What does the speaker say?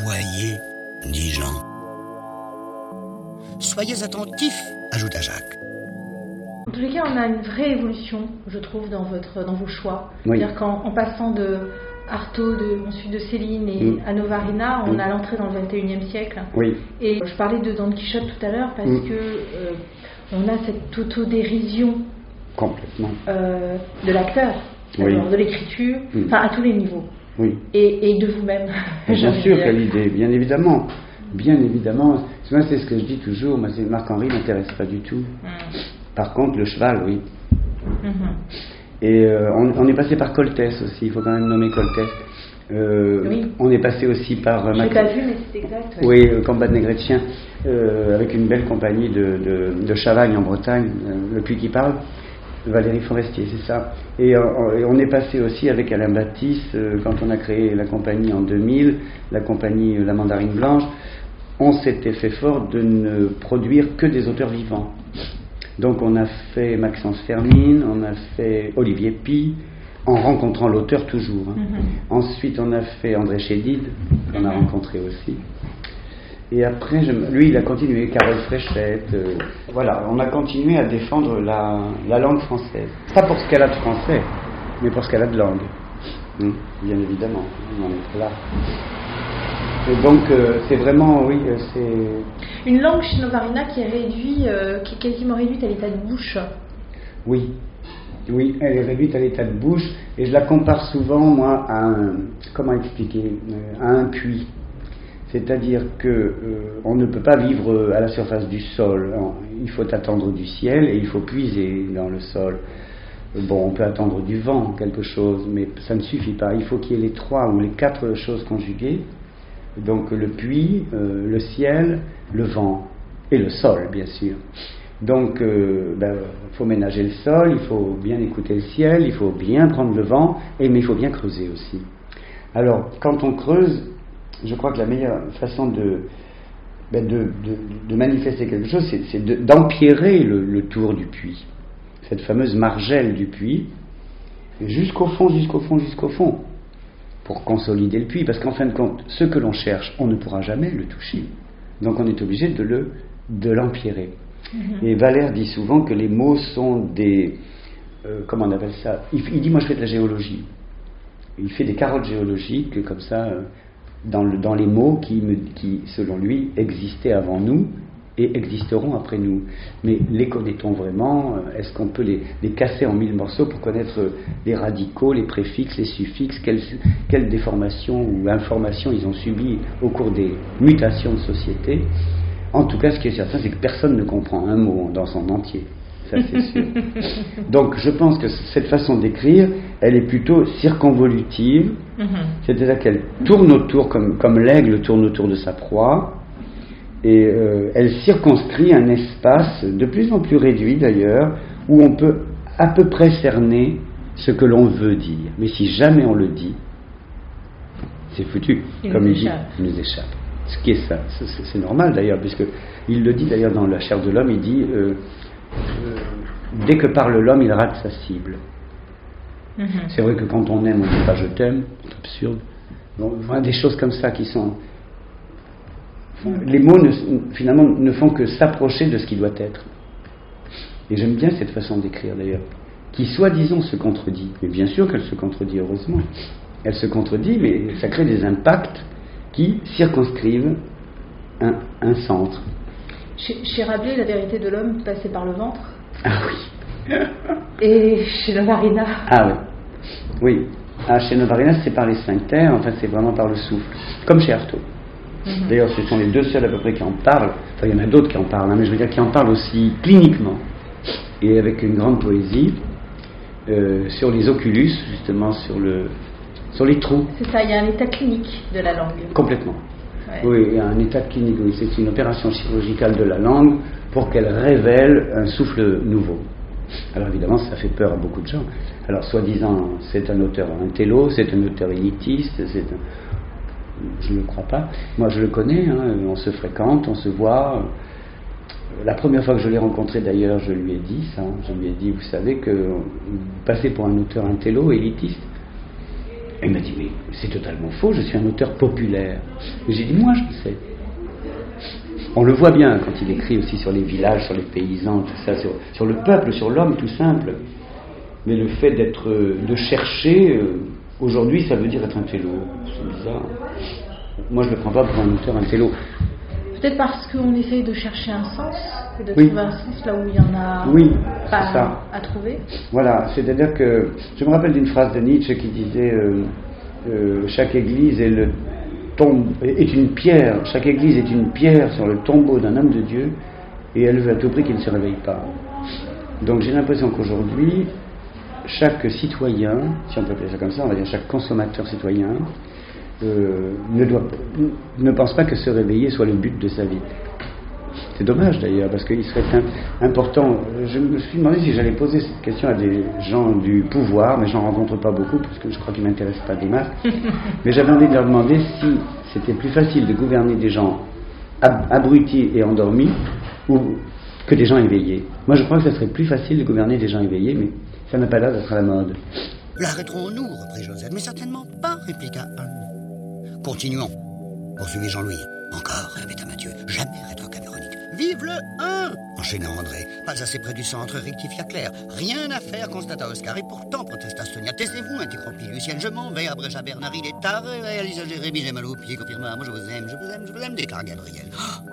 voyez, dit Jean. Soyez attentifs, ajouta Jacques. En tous les cas, on a une vraie évolution, je trouve, dans vos choix. Oui. C'est-à-dire qu'en passant de Artaud, ensuite de Céline et à Novarina, on a l'entrée dans le 21e siècle. Oui. Et je parlais de Don Quichotte tout à l'heure parce que on a cette autodérision complètement de l'acteur, de l'écriture, à tous les niveaux. Oui. Et de vous-même. Bien sûr, quelle idée, bien évidemment. Bien évidemment. Moi, c'est ce que je dis toujours. Moi, Marc-Henri ne m'intéresse pas du tout. Par contre, le cheval, oui. Et on est passé par Coltès aussi, il faut quand même nommer Coltès. Oui. On est passé aussi par... Je l'ai pas vu, mais c'est exact. Oui, Combat de Négretiens, avec une belle compagnie de Chavagne en Bretagne, Le Puy qui parle, Valérie Forestier, c'est ça. Et on est passé aussi avec Alain Baptiste, quand on a créé la compagnie en 2000, la compagnie La Mandarine Blanche, on s'était fait fort de ne produire que des auteurs vivants. Donc on a fait Maxence Fermine, on a fait Olivier Py, en rencontrant l'auteur toujours. Ensuite on a fait André Chédid, qu'on a rencontré aussi. Et après, lui il a continué, Carole Fréchette. Voilà, on a continué à défendre la langue française. Pas pour ce qu'elle a de français, mais pour ce qu'elle a de langue. Bien évidemment, on est là. Et donc c'est vraiment, oui, c'est... Une langue chez Novarina qui est quasiment réduite à l'état de bouche. Oui, elle est réduite à l'état de bouche, et je la compare souvent, moi, à un puits. C'est-à-dire que on ne peut pas vivre à la surface du sol. Il faut attendre du ciel et il faut puiser dans le sol. Bon, on peut attendre du vent, quelque chose, mais ça ne suffit pas. Il faut qu'il y ait les 3 ou les 4 choses conjuguées. Donc le puits, le ciel, le vent et le sol, bien sûr. Donc il faut ménager le sol, il faut bien écouter le ciel, il faut bien prendre le vent, mais il faut bien creuser aussi. Alors quand on creuse, je crois que la meilleure façon de manifester quelque chose, c'est d'empierrer le tour du puits, cette fameuse margelle du puits, jusqu'au fond, pour consolider le puits, parce qu'en fin de compte, ce que l'on cherche, on ne pourra jamais le toucher. Donc on est obligé de l'empierrer. Et Valère dit souvent que les mots sont des... comment on appelle ça ? Il dit, moi je fais de la géologie. Il fait des carottes géologiques, comme ça, dans les mots qui, selon lui, existaient avant nous et existeront après nous. Mais les connaît-on vraiment ? Est-ce qu'on peut les casser en 1000 morceaux pour connaître les radicaux, les préfixes, les suffixes, quelles déformations ou informations ils ont subies au cours des mutations de société ? En tout cas, ce qui est certain, c'est que personne ne comprend un mot dans son entier. Ça, c'est sûr. Donc, je pense que cette façon d'écrire, elle est plutôt circonvolutive, c'est-à-dire qu'elle tourne autour, comme l'aigle tourne autour de sa proie, et elle circonscrit un espace de plus en plus réduit d'ailleurs, où on peut à peu près cerner ce que l'on veut dire. Mais si jamais on le dit, c'est foutu. Comme il dit, il nous échappe. Ce qui est ça, c'est normal d'ailleurs, puisque il le dit d'ailleurs dans La chair de l'homme, il dit dès que parle l'homme, il rate sa cible. C'est vrai que quand on aime, on ne dit pas je t'aime, c'est absurde. Donc, voilà des choses comme ça qui sont... les mots finalement ne font que s'approcher de ce qui doit être. Et j'aime bien cette façon d'écrire d'ailleurs, qui soi-disant se contredit. Mais bien sûr qu'elle se contredit, heureusement. Elle se contredit, mais ça crée des impacts qui circonscrivent un centre. Chez Rabelais, la vérité de l'homme passait par le ventre. Ah oui. Et chez Novarina. Ah oui. Oui. Ah, chez Novarina, c'est par les sphincters, enfin c'est vraiment par le souffle. Comme chez Artaud. D'ailleurs, ce sont les 2 seuls à peu près qui en parlent. Enfin, il y en a d'autres qui en parlent, mais je veux dire qui en parlent aussi cliniquement. Et avec une grande poésie sur les oculus, justement, sur les trous. C'est ça, il y a un état clinique de la langue. Complètement. Ouais. Oui, il y a un état clinique, oui. C'est une opération chirurgicale de la langue pour qu'elle révèle un souffle nouveau. Alors évidemment, ça fait peur à beaucoup de gens. Alors, soi-disant, c'est un auteur intello, c'est un auteur élitiste, je ne le crois pas. Moi, je le connais, on se fréquente, on se voit. La première fois que je l'ai rencontré, d'ailleurs, je lui ai dit ça. Je lui ai dit, vous savez que vous passez pour un auteur intello, élitiste. Il m'a dit, mais c'est totalement faux, je suis un auteur populaire. Et j'ai dit, moi je le sais. On le voit bien quand il écrit aussi sur les villages, sur les paysans, tout ça, sur le peuple, sur l'homme tout simple. Mais le fait de chercher, aujourd'hui ça veut dire être un télo. C'est bizarre. Moi je ne le prends pas pour un auteur intello. Peut-être parce qu'on essaye de chercher un sens, et de Oui. trouver un sens là où il y en a pas à trouver. Voilà, c'est-à-dire que je me rappelle d'une phrase de Nietzsche qui disait chaque église est une pierre, chaque église est une pierre sur le tombeau d'un homme de Dieu, et elle veut à tout prix qu'il ne se réveille pas. Donc j'ai l'impression qu'aujourd'hui, chaque citoyen, si on peut appeler ça comme ça, on va dire chaque consommateur citoyen, ne pense pas que se réveiller soit le but de sa vie. C'est dommage d'ailleurs, parce qu'il serait important. Je me suis demandé si j'allais poser cette question à des gens du pouvoir, mais j'en rencontre pas beaucoup, parce que je crois qu'ils ne m'intéressent pas des masses. Mais j'avais envie de leur demander si c'était plus facile de gouverner des gens abrutis et endormis, ou que des gens éveillés. Moi je crois que ce serait plus facile de gouverner des gens éveillés, mais ça n'a pas l'air d'être à la mode. L'arrêterons-nous, reprit Joseph, mais certainement pas, répliqua Anne. Continuons, poursuivit Jean-Louis. Encore, répéta Mathieu, jamais rétorqua Véronique. Vive le 1 enchaîna André. Pas assez près du centre, rectifia Claire. Rien à faire, constata Oscar. Et pourtant, protesta Sonia. Taisez-vous, interrompit Lucienne. Je m'en vais, abrécha Bernard. Il est tard, réalisa Jérémie. J'ai mal aux pieds, confirma. Moi, je vous aime, déclara Gabriel. Oh,